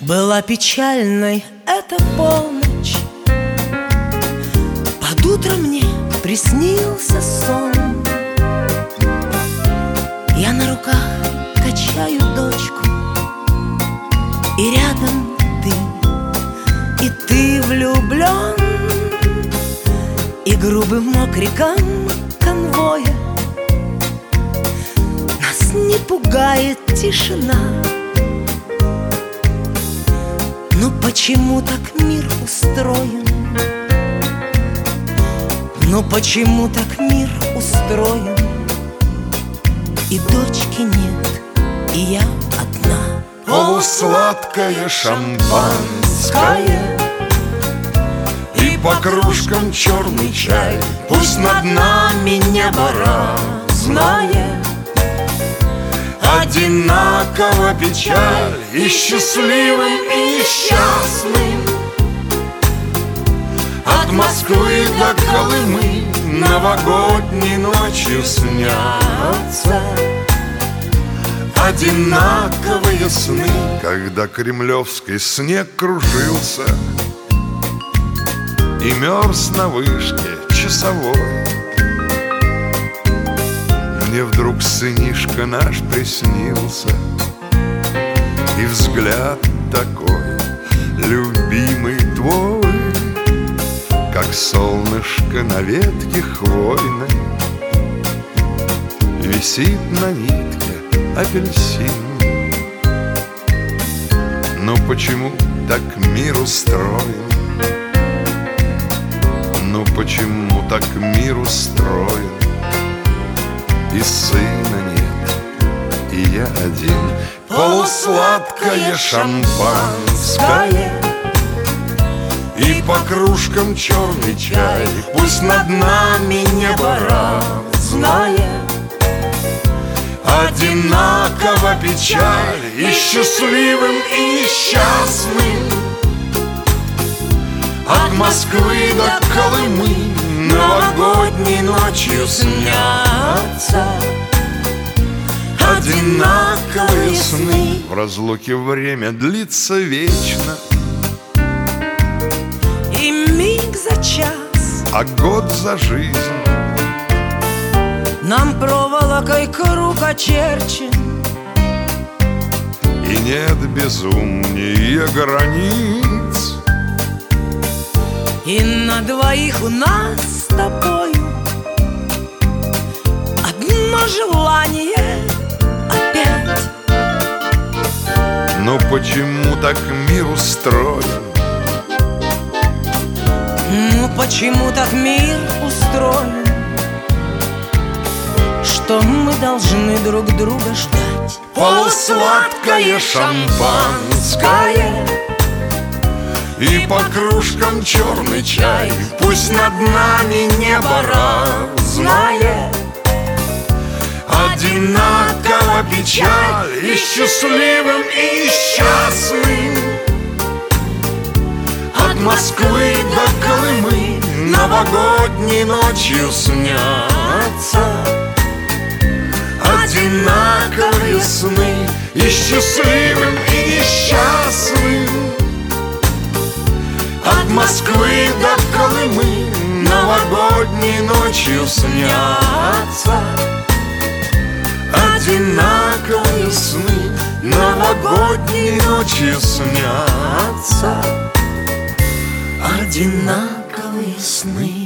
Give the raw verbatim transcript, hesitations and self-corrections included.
Была печальной эта полночь, под утро мне приснился сон. Я на руках качаю дочку, и рядом ты, и ты влюблен. И грубым окриком конвоя нас не пугает тишина. Ну почему так мир устроен? Ну почему так мир устроен? И дочки нет, и я одна. Полусладкое шампанское и по кружкам черный чай. Пусть над нами небо разное, одинаково печаль. И счастливым, и несчастным от Москвы до Колымы новогодней ночью снятся одинаковые сны. Когда кремлевский снег кружился и мерз на вышке часовой, мне вдруг сынишка наш приснился, и взгляд такой любимый твой, как солнышко на ветке хвойной, висит на нитке апельсин. Но почему так мир устроен? Ну почему так мир устроен? И сына нет, и я один. Полусладкое шампанское и по кружкам черный чай. Пусть над нами небо разное, одинаково печаль. И счастливым, и несчастным от Москвы до Колымы новогодней ночью снятся одинаковые сны. В разлуке время длится вечно, и миг за час, а год за жизнь. Нам проволокой круг очерчен, и нет безумнее границ. и на двоих у нас с тобою одно желание опять. Но почему так мир устроен? Ну почему так мир устроен, что мы должны друг друга ждать? Полусладкое шампанское и по кружкам черный чай. Пусть над нами небо разное, одинаково печаль. И счастливым, и несчастным от Москвы до Колымы новогодней ночью снятся одинаковые сны. И счастливым, и несчастным от Москвы до Колымы новогодней ночью снятся одинаковые сны. Новогодней ночью снятся одинаковые сны.